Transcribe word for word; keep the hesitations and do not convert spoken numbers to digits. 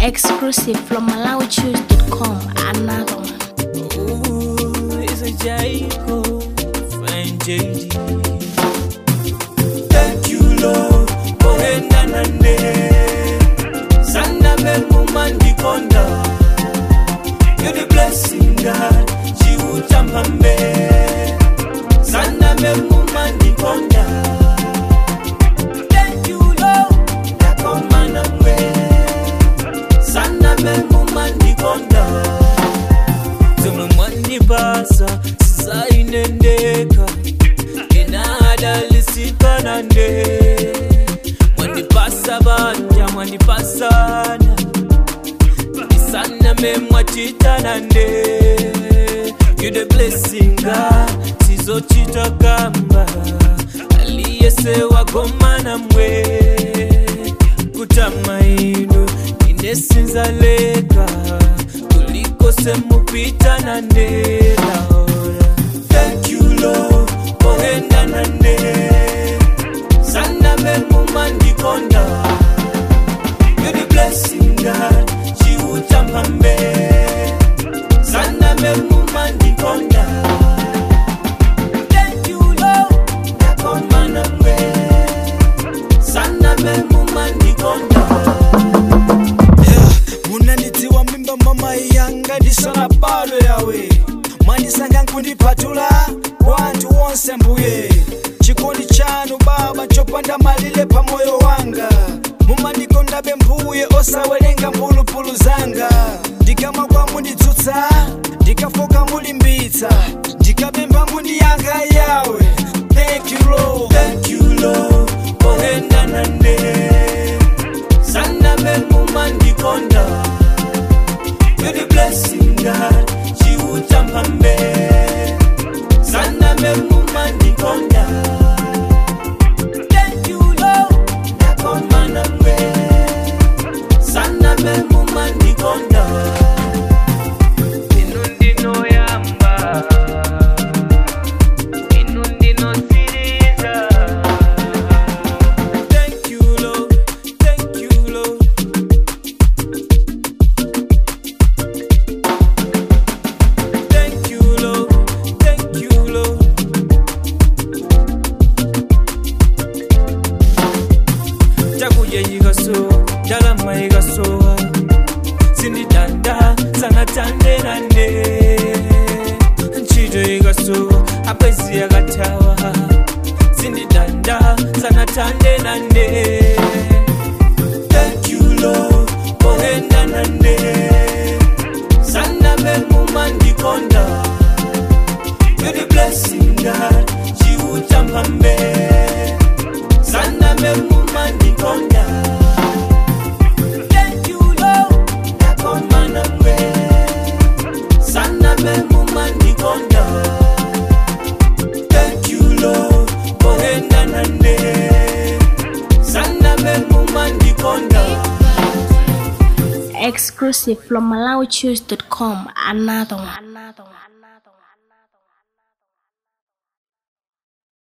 Exclusive from Malawi Choose dot com. Another one. Ooh, it's a Jaiko, friend J D. Thank you, Lord, for Enanande. Sanda Melmumandi Konda. You're the blessing, God. Chiutambambe. Sanda Melmumandi Konda. Thank you, Lord, Nakomanamwe. Sanda Melmumandi Konda. Tumumwani basa, sizainendeka. Inada lisipanande. Mwani pasa banja, mwani pasana. Isana memwa chitanande. You the blessing God, sizo chita kamba. Aliye sewa gomana mwe. Kutamaino, inesinza leka. Semupita nande laora. Thank you, Lord, for Enanande. Sanda Melmumandi Konda. You're the blessing, God. Chiutambambe. Sanda Melmumandi Konda. Thank you, Lord, Nakomanamwe. Sanda Melmumandi Konda. Mama yanga disala palo yawe Mani sanga nkundi patula Wantu wonse mbuye Chikoni chanu baba chopanda malile pa moyo wanga Mumani konda bembuye osawelenga mbulu pulu zanga Dikama kwa mundi tutsa Dikafoka muli mbita Dikabemba mundi yanga yawe Thank you Lord Thank you Lord For Enanande Sanda Melmumandi Konda. You're the blessing, God. Chiutambambe. Sanda Melmumandi Konda. Thank you, Lord. Nakomanamwe. Sanda Melmumandi Konda. Inundi no yamba. Inundi no siriza. Thank you, Lord. Thank you, Lord. Dalama igasoa Sindi danda Sana tande nande Nchido igasoa Apezi agatawa Sindi danda Sana tande nande Thank you Lord For Enanande Sanda Melmumandi Konda. You're the blessing God Chiutambambe. Sanda Melmumandi Konda. Thank you, Lord, for Enanande. Sanda Melmumandi Konda. Exclusive from Malawi Choose dot com. Another one. Another one.